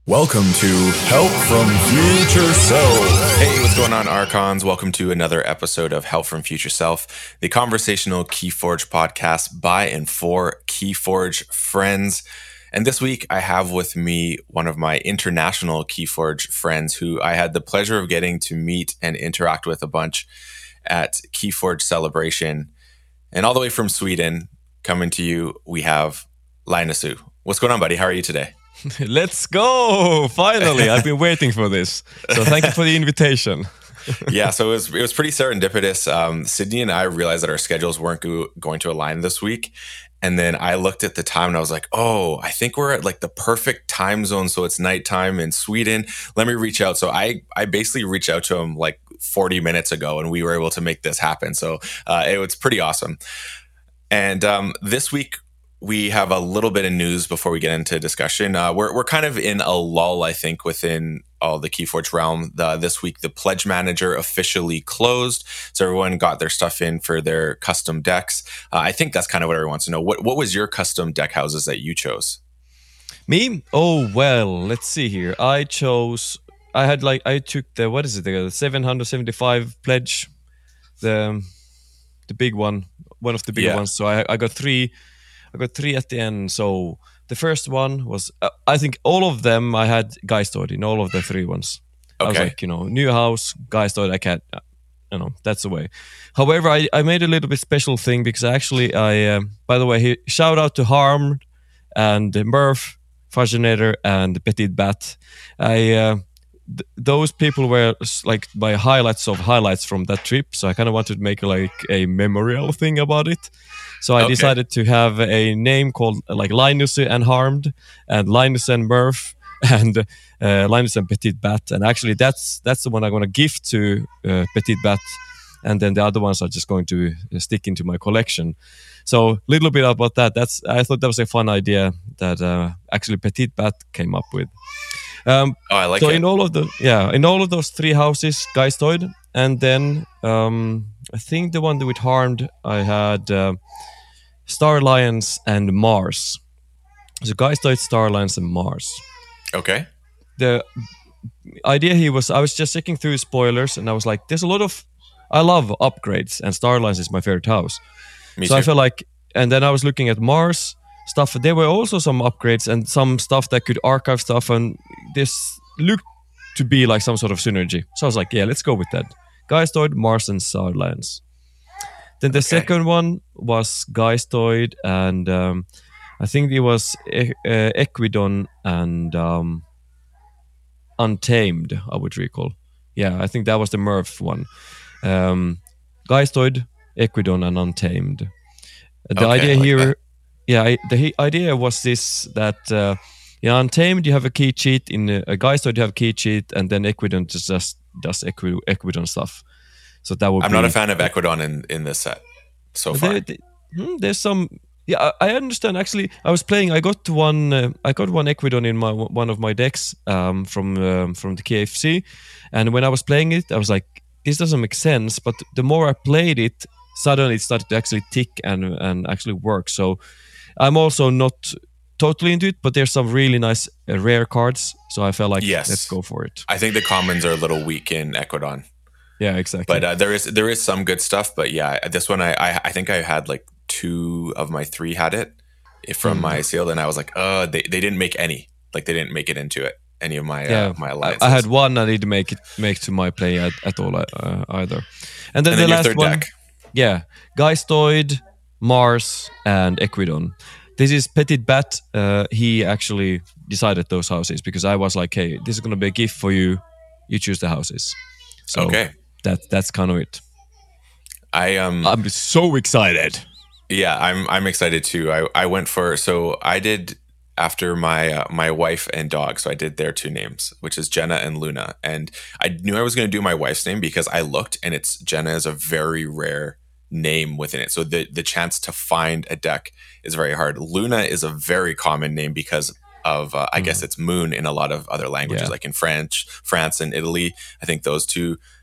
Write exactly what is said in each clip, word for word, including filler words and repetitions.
Welcome to Help from Future Self. Hey, what's going on, Archons? Welcome to another episode of Help from Future Self, the conversational Keyforge podcast by and for Keyforge friends. And this week, I have with me one of my international Keyforge friends who I had the pleasure of getting to meet and interact with a bunch at Keyforge Celebration. And all the way from Sweden, coming to you, we have Linussu. What's going on, buddy? How are you today? Let's go! Finally, I've been waiting for this. So thank you for the invitation. Yeah, so it was it was pretty serendipitous. Um, Sydney and I realized that our schedules weren't go- going to align this week. And then I looked at the time and I was like, oh, I think we're at like the perfect time zone. So it's nighttime in Sweden. Let me reach out. So I, I basically reached out to him like forty minutes ago and we were able to make this happen. So uh, it was pretty awesome. And um, this week, we have a little bit of news before we get into discussion. Uh, we're we're kind of in a lull, I think, within all the Keyforge realm. The, this week, the Pledge Manager officially closed, so everyone got their stuff in for their custom decks. Uh, I think that's kind of what everyone wants to know. What what was your custom deck houses that you chose? Me? Oh well, let's see here. I chose. I had like I took the what is it? The seven hundred seventy-five pledge, the the big one, one of the bigger Yeah. ones. So I I got three. I got three at the end. So the first one was, uh, I think all of them I had Geistoid in all of the three ones. I was Okay. like, you know, new house, Geistoid, I can't, uh, you know, that's the way. However, I, I made a little bit special thing because actually I, um, by the way, he, shout out to Harmed and uh, Murph, Faginator and Petit Bat. I, uh, th- those people were s- like my highlights of highlights from that trip. So I kind of wanted to make like a memorial thing about it. So I Okay. decided to have a name called uh, like Linus and Harmed, and Linus and Murph, and uh, Linus and Petit Bat. And actually, that's that's the one I'm going to give to uh, Petit Bat, and then the other ones are just going to uh, stick into my collection. So a little bit about that. That's I thought that was a fun idea that uh, actually Petit Bat came up with. Um, Oh, I like so it. in all of the yeah in all of those three houses, Geistoid, and then um, I think the one with Harmed I had uh, Star Alliance and Mars. So Geistoid, Star Alliance, and Mars. Okay. The idea here was I was just checking through spoilers and I was like, there's a lot of I love upgrades and Star Alliance is my favorite house. Me so too. I felt like, and then I was looking at Mars stuff. There were also some upgrades and some stuff that could archive stuff, and this looked to be like some sort of synergy. So I was like, yeah, let's go with that. Geistoid, Mars, and Star Alliance. Then the Okay. second one was Geistoid, and um, I think it was e- uh, Equidon and um, Untamed, I would recall. Yeah, I think that was the Murph one. Um, Geistoid, Equidon, and Untamed. The Okay, idea I like here, that. yeah, I, the he- idea was this that uh, in Untamed you have a key cheat, in uh, a Geistoid you have a key cheat, and then Equidon just does, does Equi- Equidon stuff. So that would I'm be, not a fan of Equidon in, in this set so But far. there- there- hmm, there's some. Yeah, I, I understand. Actually, I was playing. I got one. Uh, I got one Equidon in my one of my decks um, from um, from the K F C, and when I was playing it, I was like, "This doesn't make sense." But the more I played it, suddenly it started to actually tick and and actually work. So I'm also not totally into it, but there's some really nice uh, rare cards. So I felt like, Yes. let's go for it. I think the commons are a little weak in Equidon. Yeah, exactly. But uh, there is there is some good stuff. But yeah, this one I, I I think I had like two of my three had it from Mm. my seal, and I was like, uh, they, they didn't make any. Like they didn't make it into it. Any of my yeah, uh, my I, alliances. I had one I didn't make it make to my play at, at all uh, either. And then And the then your last third one, deck. yeah, Geistoid, Mars, and Equidon. This is Petit Bat. Uh, he actually decided those houses because I was like, hey, this is going to be a gift for you. You choose the houses. So Okay. that that's kind of it. I um I'm so excited. yeah, I'm I'm excited too. I I went for so I did after my uh, my wife and dog. So I did their two names, which is Jenna and Luna. And I knew I was going to do my wife's name because I looked and it's Jenna is a very rare name within it. So the the chance to find a deck is very hard. Luna is a very common name because of uh, I guess it's moon in a lot of other languages, Yeah. like in French, France and Italy. I think those two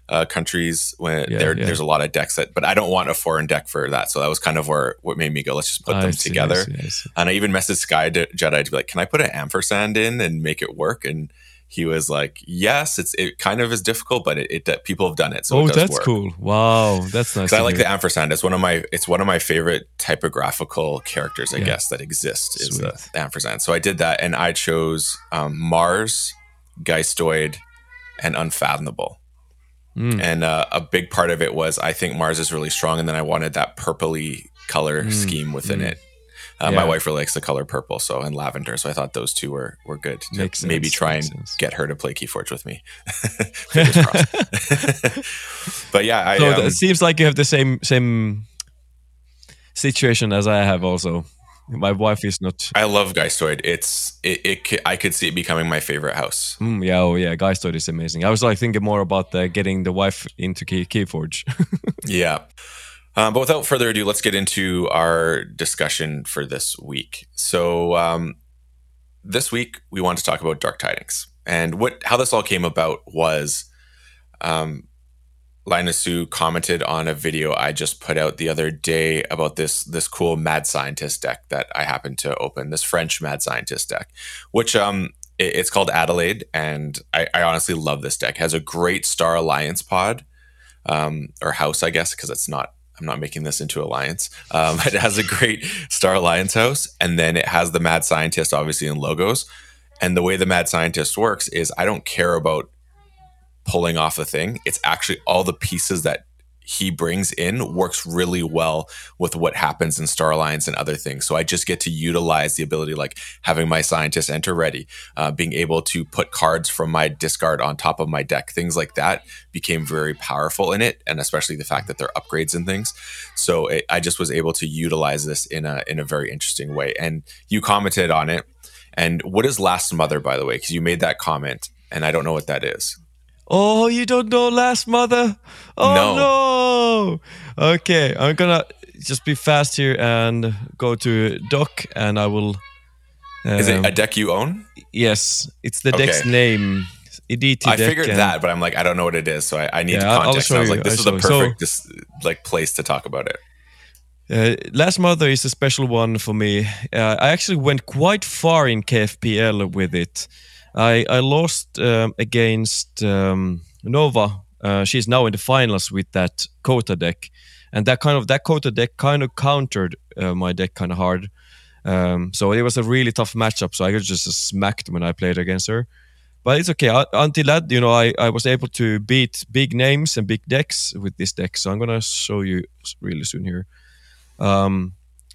uh, countries when Yeah, there yeah. there's a lot of decks that, but I don't want a foreign deck for that. So that was kind of where what made me go, let's just put I them see, I together. see, I see. And I even messaged Sky Jedi to be like, can I put an ampersand in and make it work? And he was like, yes, it's it kind of is difficult, but it, it people have done it, so Oh, it does that's work. cool. Wow, that's nice. I to like hear. the ampersand. It's one of my it's one of my favorite typographical characters, I Yeah. guess, that exist is the, Sweet. the ampersand. So I did that, and I chose um, Mars, Geistoid, and Unfathomable. Mm. And uh, a big part of it was I think Mars is really strong, and then I wanted that purpley color Mm, scheme within mm. it. Uh, My Yeah. wife really likes the color purple, so and lavender. So I thought those two were were good to Makes maybe sense, try makes and sense. get her to play Keyforge with me. Fingers crossed. But yeah, I So um, it seems like you have the same same situation as I have also. My wife is not. I love Geistoid. It's it, it. c- I could see it becoming my favorite house. Mm, yeah, oh yeah, Geistoid is amazing. I was like thinking more about the, getting the wife into Key, Keyforge. Yeah. Um, but without further ado, let's get into our discussion for this week. So um, this week we want to talk about Dark Tidings, and what how this all came about was um, Linus Sue commented on a video I just put out the other day about this this cool Mad Scientist deck that I happened to open, this French Mad Scientist deck, which um it- it's called Adelaide, and I, I honestly love this deck. It has a great Star Alliance pod, um, or house, I guess, because it's not. I'm not making this into alliance. Um, it has a great Star Alliance house, and then it has the Mad Scientist, obviously, in logos. And the way the Mad Scientist works is I don't care about pulling off a thing. It's actually all the pieces that he brings in works really well with what happens in Star Alliance and other things. So I just get to utilize the ability, like having my scientist enter ready, uh, being able to put cards from my discard on top of my deck, things like that became very powerful in it, and especially the fact that they're upgrades and things. So it, I just was able to utilize this in a in a very interesting way. And you commented on it. And what is Last Mother, by the way? Because you made that comment, and I don't know what that is. Oh, you don't know Last Mother? Oh no. Okay, I'm gonna just be fast here and go to Doc, and I will. Um, Is it a deck you own? Yes, it's the Okay. deck's name. E D T I deck, figured and- that, but I'm like, I don't know what it is, so I, I need Yeah, I'll- I'll context. And I was show like, you, this I'll is the show you. perfect this, like place to talk about it. Uh, Last Mother is a special one for me. Uh, I actually went quite far in K F P L with it. I I lost um, against um, Nova. Uh, she's now in the finals with that Kota deck, and that kind of that Kota deck kind of countered uh, my deck kind of hard. Um, so it was a really tough matchup. So I got just smacked when I played against her. But it's okay. Uh, until that, you know, I, I was able to beat big names and big decks with this deck. So I'm gonna show you really soon here. Um,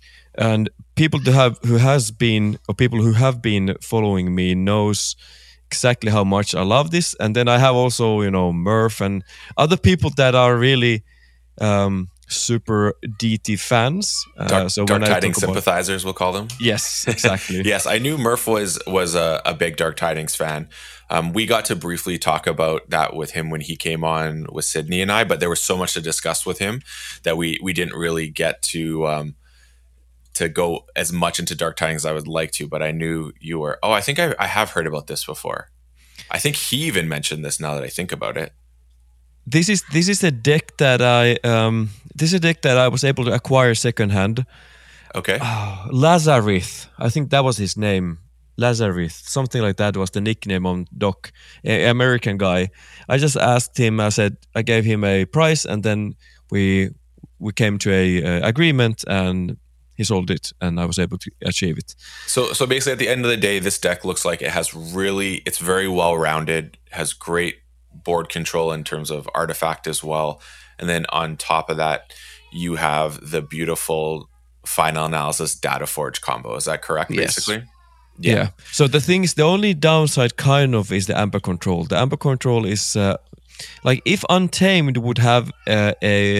and people who have who has been or people who have been following me knows exactly how much I love this. And then I have also, you know, Murph and other people that are really um, super D T fans. Uh, Dark, so Dark when I Tidings talk about, sympathizers, we'll call them. yes, exactly. Yes, I knew Murph was was a, a big Dark Tidings fan. Um, we got to briefly talk about that with him when he came on with Sydney and I, but there was so much to discuss with him that we we didn't really get to um, to go as much into Dark Tidings as I would like to. But I knew you were. Oh, I think I, I have heard about this before. I think he even mentioned this. Now that I think about it, This is this is a deck that I um, this is a deck that I was able to acquire secondhand. okay. Lazarith, I think that was his name. Lazarith, something like that was the nickname on Doc, a American guy. I just asked him. I said I gave him a price, and then we we came to a uh, agreement, and he sold it, and I was able to achieve it. So, so basically, at the end of the day, this deck looks like it has really, it's very well rounded, has great board control in terms of artifact as well. And then on top of that, you have the beautiful Final Analysis Data Forge combo. Is that correct, Yes. basically? Yeah. So the thing is, the only downside kind of is the amber control. The amber control is uh, like if Untamed would have uh,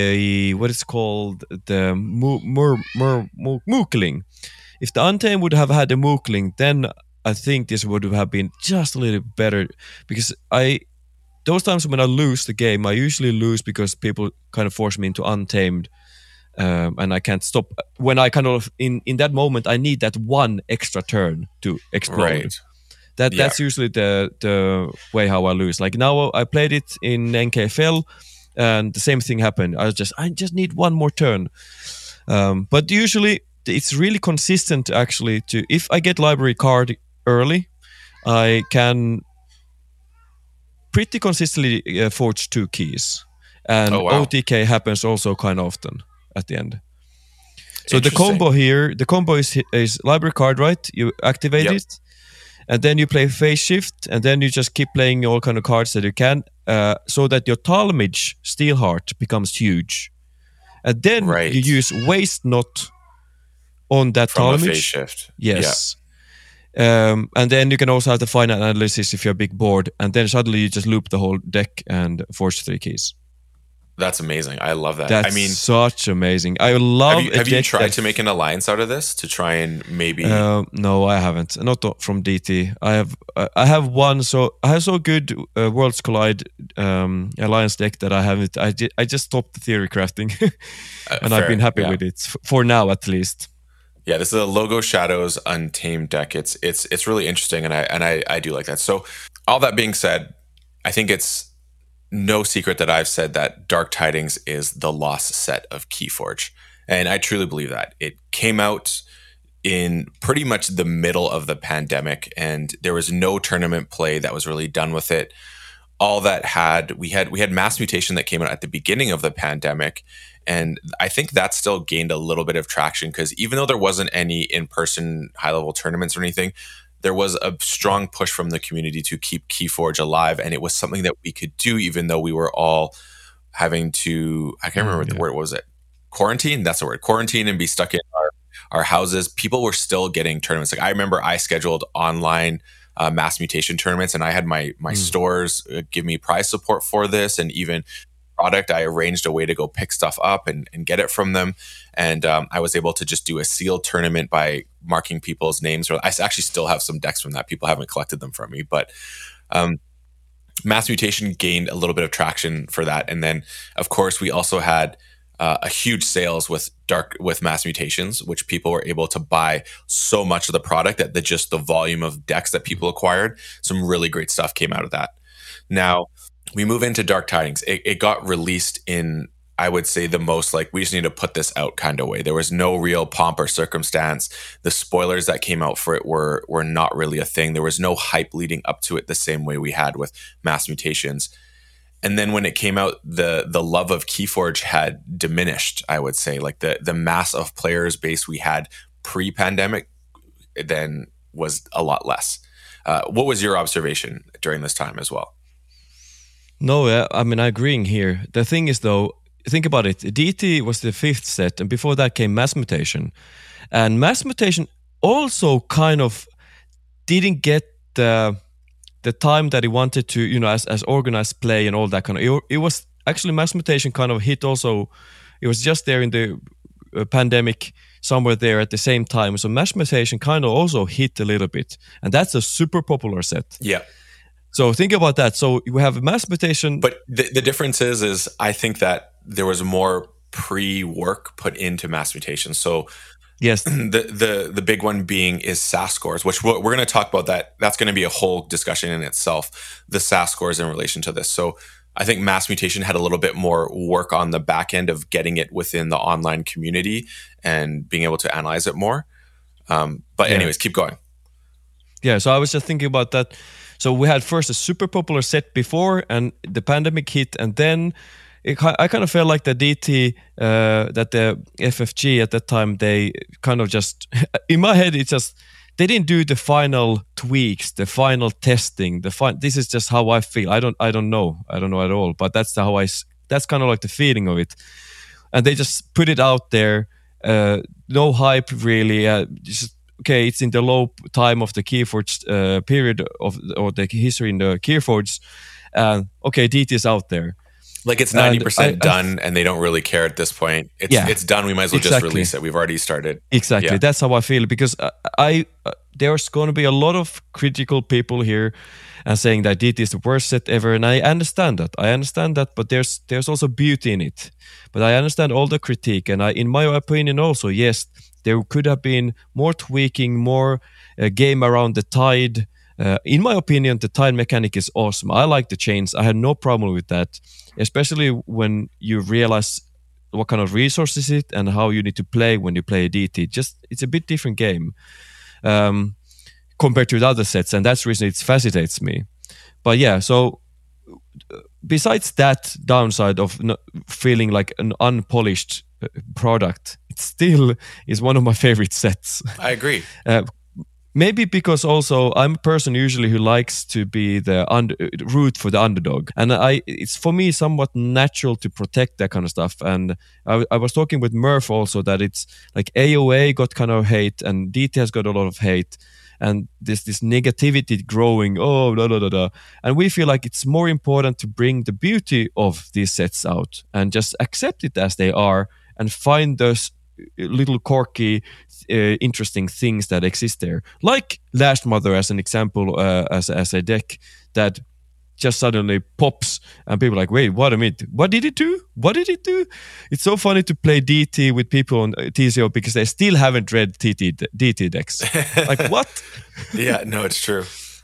a what is called the mu- mur- mur- mu- Mookling. If the Untamed would have had a Mookling, then I think this would have been just a little better, because I those times when I lose the game, I usually lose because people kind of force me into Untamed. Um, and I can't stop when I kind of in in that moment I need that one extra turn to explode. Right. That Yeah. that's usually the the way how I lose. Like now I played it in N K F L, and the same thing happened. I was just I just need one more turn. Um, but usually it's really consistent actually. To if I get library card early, I can pretty consistently uh, forge two keys, and Oh, wow. O T K happens also kind of often at the end. So the Interesting. combo here, the combo is is library card, right? You activate Yep. it, and then you play phase shift, and then you just keep playing all kind of cards that you can, uh, so that your Talmage Steelheart becomes huge, and then Right. you use waste not on that From a phase Talmage. shift. Yes. Um, and then you can also have the final analysis if you're a big board, and then suddenly you just loop the whole deck and forge three keys. That's amazing. I love that. That's I mean, such amazing. I love. have you, a have you deck tried that- to make an alliance out of this to try and maybe? Uh, no, I haven't. Not o- from D T. I have. Uh, I have one. So I have so good uh, Worlds Collide um, alliance deck that I haven't. I, di- I just stopped the theory crafting, and I've fair, been happy yeah. with it f- for now, at least. Yeah, this is a Logo Shadows Untamed deck. It's it's it's really interesting, and I and I, I do like that. So, all that being said, I think it's no secret that I've said that Dark Tidings is the lost set of Keyforge, and I truly believe that. It came out in pretty much the middle of the pandemic, and there was no tournament play that was really done with it. All that had we had we had Mass Mutation that came out at the beginning of the pandemic, and I think that still gained a little bit of traction because even though there wasn't any in-person high-level tournaments or anything, there was a strong push from the community to keep Keyforge alive, and it was something that we could do even though we were all having to, I can't remember Mm, the yeah. word, what was it? Quarantine? That's the word. Quarantine and be stuck in our, our houses. People were still getting tournaments. Like I remember I scheduled online uh, Mass Mutation tournaments, and I had my my Mm. stores uh, give me prize support for this, and even product, I arranged a way to go pick stuff up and, and get it from them. And um, I was able to just do a sealed tournament by marking people's names. Or I actually still have some decks from that. People haven't collected them from me. But um, Mass Mutation gained a little bit of traction for that. And then, of course, we also had uh, a huge sales with dark with Mass Mutations, which people were able to buy so much of the product that the, just the volume of decks that people acquired, some really great stuff came out of that. Now, we move into Dark Tidings. It, it got released in, I would say, the most like, we just need to put this out kind of way. There was no real pomp or circumstance. The spoilers that came out for it were were not really a thing. There was no hype leading up to it the same way we had with Mass Mutations. And then when it came out, the the love of Keyforge had diminished, I would say. Like the the mass of players base we had pre-pandemic then was a lot less. Uh, what was your observation during this time as well? No, yeah, I mean, I'm agreeing here. The thing is, though, think about it. D T was the fifth set, and before that came Mass Mutation. And Mass Mutation also kind of didn't get the the time that he wanted to, you know, as, as organized play and all that kind of. It, it was actually Mass Mutation kind of hit also. It was just there in the uh, pandemic, somewhere there at the same time. So Mass Mutation kind of also hit a little bit, and that's a super popular set. Yeah. So think about that. So we have Mass Mutation, but the, the difference is, is I think that there was more pre-work put into Mass Mutation. So yes, the the the big one being is S A S scores, which we're, we're going to talk about that. That's going to be a whole discussion in itself. The S A S scores in relation to this. So I think Mass Mutation had a little bit more work on the back end of getting it within the online community and being able to analyze it more. Um, but yeah. anyways, keep going. Yeah. So I was just thinking about that. So we had first a super popular set before, and the pandemic hit, and then it, I kind of felt like the D T, uh, that the F F G at that time, they kind of just, in my head, it just, they didn't do the final tweaks, the final testing, the fi- this is just how I feel. I don't, I don't know, I don't know at all, but that's how I, that's kind of like the feeling of it, and they just put it out there, uh, no hype really, uh, just. Okay, it's in the low time of the Keyforge uh, period of or the history in the Keyforge. Uh, okay, D T is out there. Like it's ninety percent I, I, done, and they don't really care at this point. It's yeah, it's done. We might as well exactly. just release it. We've already started. Exactly. Yeah. That's how I feel, because I, I uh, there's going to be a lot of critical people here and saying that D T is the worst set ever, and I understand that. I understand that, but there's there's also beauty in it. But I understand all the critique, and I, in my opinion, also yes, there could have been more tweaking, more uh, game around the tide, Uh, in my opinion, the tide mechanic is awesome. I like the chains. I had no problem with that, especially when you realize what kind of resources it and how you need to play when you play a D T. Just it's a bit different game um, compared to the other sets, and that's the reason it fascinates me. But yeah, so besides that downside of no, feeling like an unpolished product, it still is one of my favorite sets. I agree. Uh, maybe because also I'm a person usually who likes to be the under, root for the underdog, and I it's for me somewhat natural to protect that kind of stuff. And I, I was talking with Murph also that it's like A O A got kind of hate and D T has got a lot of hate. And there's this negativity growing, oh, blah, blah, blah, blah. And we feel like it's more important to bring the beauty of these sets out and just accept it as they are and find those little quirky, uh, interesting things that exist there. Like Last Mother as an example, uh, as, as a deck that just suddenly pops and people are like, wait, what a minute, what did it do? What did it do? It's so funny to play D T with people on T C O because they still haven't read T T, D T decks. Like, what? Yeah, no, it's true.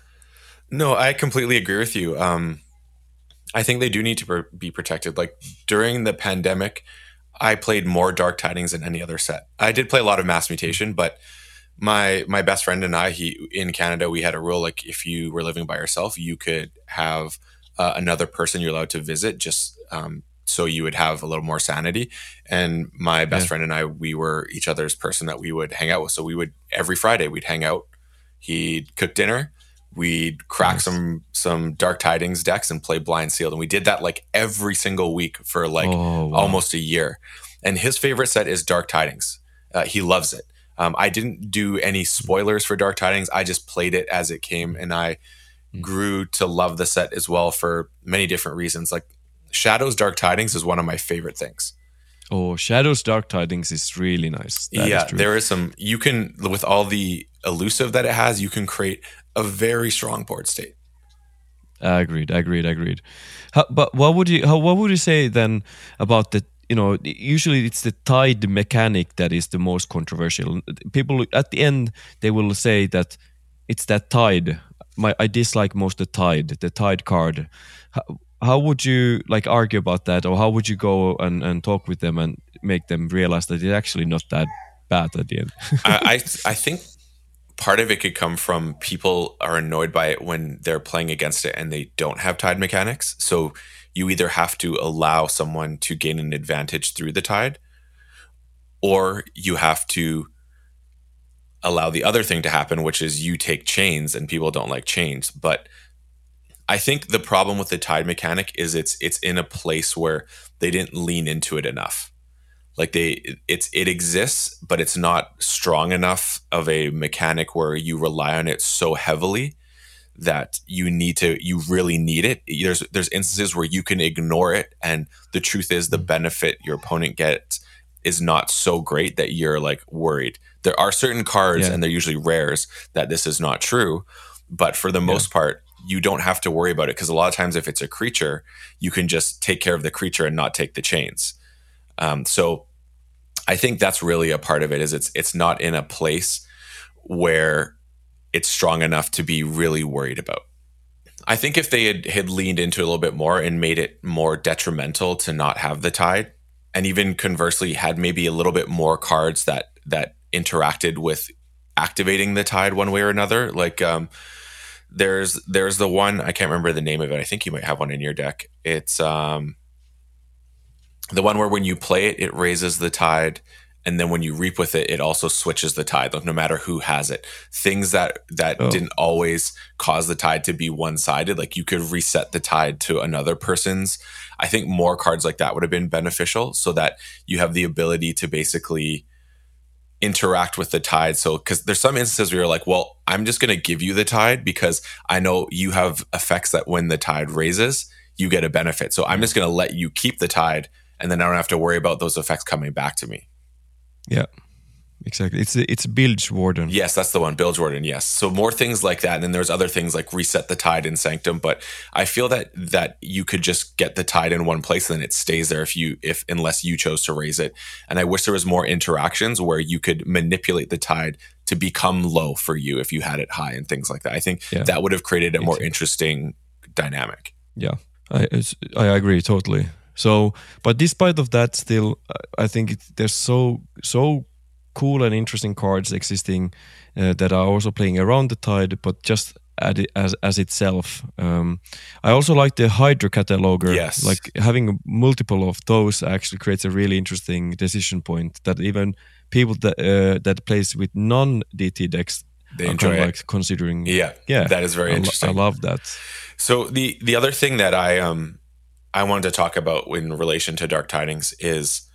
No, I completely agree with you. Um, I think they do need to per- be protected. Like during the pandemic, I played more Dark Tidings than any other set. I did play a lot of Mass Mutation, but my my best friend and I, he in Canada, we had a rule like if you were living by yourself, you could have uh, another person you're allowed to visit, just um, so you would have a little more sanity. And my best yeah. friend and I, we were each other's person that we would hang out with. So we would every Friday we'd hang out. He'd cook dinner. We'd crack nice. some some Dark Tidings decks and play Blind Sealed, and we did that like every single week for like oh, wow. almost a year. And his favorite set is Dark Tidings. Uh, he loves it. Um, I didn't do any spoilers for Dark Tidings. I just played it as it came, and I mm. grew to love the set as well for many different reasons. Like Shadows Dark Tidings is one of my favorite things. Oh, Shadows Dark Tidings is really nice. That yeah, is true. There is some, you can, with all the elusive that it has, you can create a very strong board state. Agreed, agreed, agreed. How, but what would you, how, what would you say then about the, you know, usually it's the tide mechanic that is the most controversial. People at the end, they will say that it's that tide. My, I dislike most the tide, the tide card. How, how would you like argue about that, or how would you go and, and talk with them and make them realize that it's actually not that bad at the end? I, I I think part of it could come from people are annoyed by it when they're playing against it and they don't have tide mechanics. So you either have to allow someone to gain an advantage through the tide, or you have to allow the other thing to happen, which is you take chains, and people don't like chains. But I think the problem with the tide mechanic is it's it's in a place where they didn't lean into it enough. Like they, it's it exists, but it's not strong enough of a mechanic where you rely on it so heavily that you need to, you really need it. There's there's instances where you can ignore it, and the truth is the benefit your opponent gets is not so great that you're like worried. There are certain cards, yeah. and they're usually rares, that this is not true, but for the most yeah. part, you don't have to worry about it, because a lot of times if it's a creature, you can just take care of the creature and not take the chains. Um, so I think that's really a part of it, is it's it's not in a place where it's strong enough to be really worried about. I think if they had, had leaned into it a little bit more and made it more detrimental to not have the tide, and even conversely had maybe a little bit more cards that that interacted with activating the tide one way or another. Like um, there's there's the one, I can't remember the name of it. I think you might have one in your deck. It's um, the one where when you play it, it raises the tide, and then when you reap with it, it also switches the tide, like no matter who has it. Things that that oh. didn't always cause the tide to be one-sided, like you could reset the tide to another person's. I think more cards like that would have been beneficial, so that you have the ability to basically interact with the tide. So, because there's some instances where you're like, well, I'm just going to give you the tide because I know you have effects that when the tide raises, you get a benefit. So I'm just going to let you keep the tide, and then I don't have to worry about those effects coming back to me. Yeah, exactly. It's it's Bilge Warden. Yes, that's the one, Bilge Warden. Yes. So more things like that, and then there's other things like reset the tide in Sanctum. But I feel that that you could just get the tide in one place, and then it stays there if you if unless you chose to raise it. And I wish there was more interactions where you could manipulate the tide to become low for you if you had it high and things like that. I think Yeah. that would have created a more Exactly. interesting dynamic. Yeah, I it's, I agree totally. So, but despite of that, still, uh, I think it, there's so so cool and interesting cards existing uh, that are also playing around the Tide, but just at it, as as itself. Um, I also like the Hydra cataloger. Yes. Like having multiple of those actually creates a really interesting decision point that even people that uh, that plays with non-D T decks They are enjoy kind of it. like considering. Yeah, Yeah, that is very I, lo- interesting. I love that. So the the other thing that I um I wanted to talk about in relation to Dark Tidings is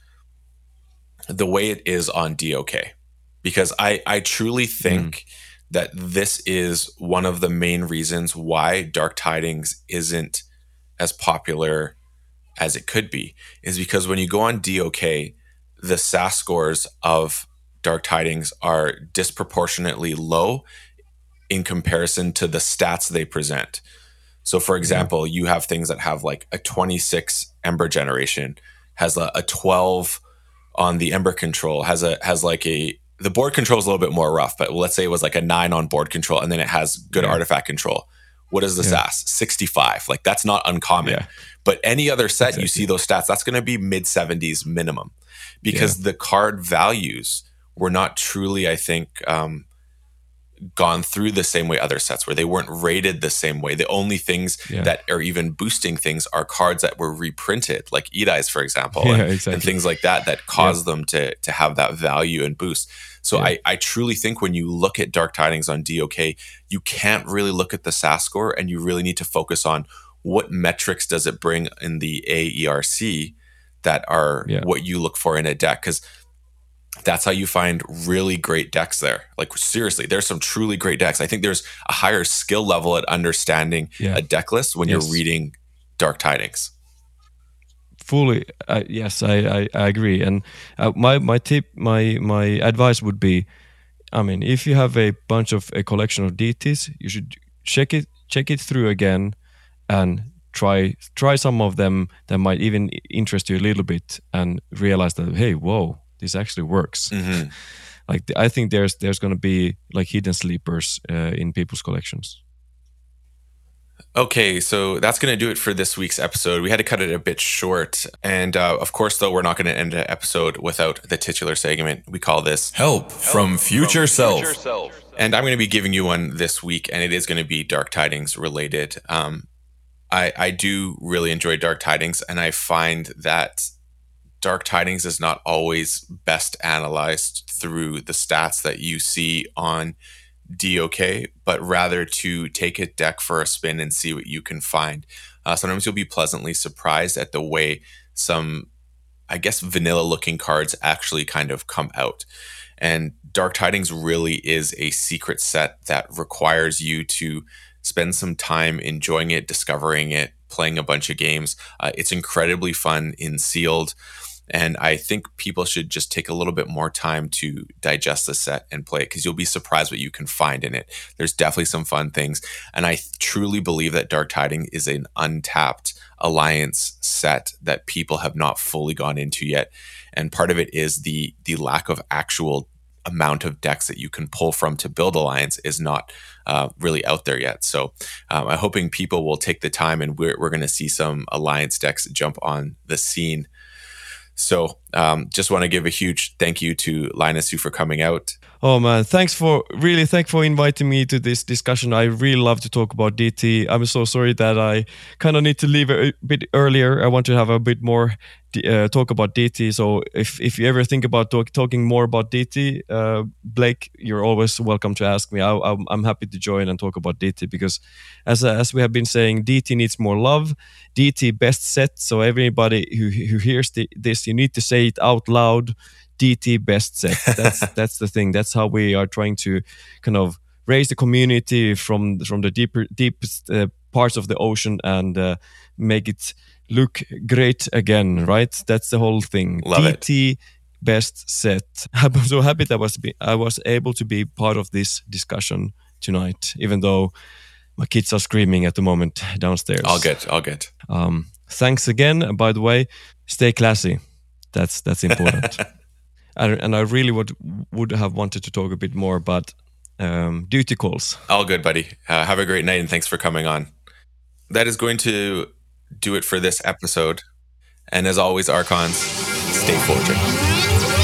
the way it is on D O K, because I I truly think Mm. that this is one of the main reasons why Dark Tidings isn't as popular as it could be, is because when you go on D O K, the S A S scores of Dark Tidings are disproportionately low in comparison to the stats they present. So, for example, you have things that have like a twenty-six Ember generation, has a, a twelve on the Ember control, has a has like a the board control is a little bit more rough, but let's say it was like a nine on board control, and then it has good Yeah. artifact control. What is the Yeah. S A S? sixty-five. Like that's not uncommon. Yeah. But any other set, you Exactly. see those stats, that's going to be mid seventies minimum, because the card values were not truly, I think, um, gone through the same way other sets were. They weren't rated the same way. The only things Yeah. that are even boosting things are cards that were reprinted, like Edai's, for example, Yeah, and, exactly. and things like that that cause them to to have that value and boost. So Yeah. I, I truly think when you look at Dark Tidings on D O K, you can't really look at the S A S score, and you really need to focus on what metrics does it bring in the A E R C that are Yeah. what you look for in a deck, because that's how you find really great decks there. Like seriously, there's some truly great decks. I think there's a higher skill level at understanding Yeah. a deck list when Yes. you're reading Dark Tidings. Fully, uh, yes, I, I, I agree. And uh, my my tip, my my advice would be, I mean, if you have a bunch of a collection of D Ts, you should check it check it through again, and try try some of them that might even interest you a little bit, and realize that, hey, whoa, this actually works. Mm-hmm. Like I think there's there's gonna be like hidden sleepers uh, in people's collections. Okay, so that's going to do it for this week's episode. We had to cut it a bit short. And uh, of course, though, we're not going to end an episode without the titular segment. We call this Help from Future Self. And I'm going to be giving you one this week, and it is going to be Dark Tidings related. Um, I, I do really enjoy Dark Tidings, and I find that Dark Tidings is not always best analyzed through the stats that you see on D O K, but rather to take a deck for a spin and see what you can find. Uh, sometimes you'll be pleasantly surprised at the way some, I guess, vanilla looking cards actually kind of come out. And Dark Tidings really is a secret set that requires you to spend some time enjoying it, discovering it, playing a bunch of games. Uh, it's incredibly fun in sealed. And I think people should just take a little bit more time to digest the set and play it, because you'll be surprised what you can find in it. There's definitely some fun things. And I truly believe that Dark Tidings is an untapped Alliance set that people have not fully gone into yet. And part of it is the the lack of actual amount of decks that you can pull from to build Alliance is not uh, really out there yet. So um, I'm hoping people will take the time, and we're, we're going to see some Alliance decks jump on the scene. So um, just want to give a huge thank you to Linus for coming out. Oh man, thanks for really thank for inviting me to this discussion. I really love to talk about D T. I'm so sorry that I kind of need to leave a bit earlier. I want to have a bit more uh, talk about D T. So if if you ever think about talk, talking more about D T, uh, Blake, you're always welcome to ask me. I, I'm, I'm happy to join and talk about D T, because as as we have been saying, D T needs more love. D T best set. So everybody who who hears the, this, you need to say it out loud. D T best set. That's that's the thing. That's how we are trying to kind of raise the community from from the deeper deepest uh, parts of the ocean, and uh, make it look great again. Right? That's the whole thing. Love D it. T best set. I'm so happy that I was be, I was able to be part of this discussion tonight, even though my kids are screaming at the moment downstairs. All good, all good. Um, thanks again. And by the way, stay classy. That's that's important. and, and I really would would have wanted to talk a bit more, but um, duty calls. All good, buddy. Uh, have a great night, and thanks for coming on. That is going to do it for this episode. And as always, Archons, stay forging.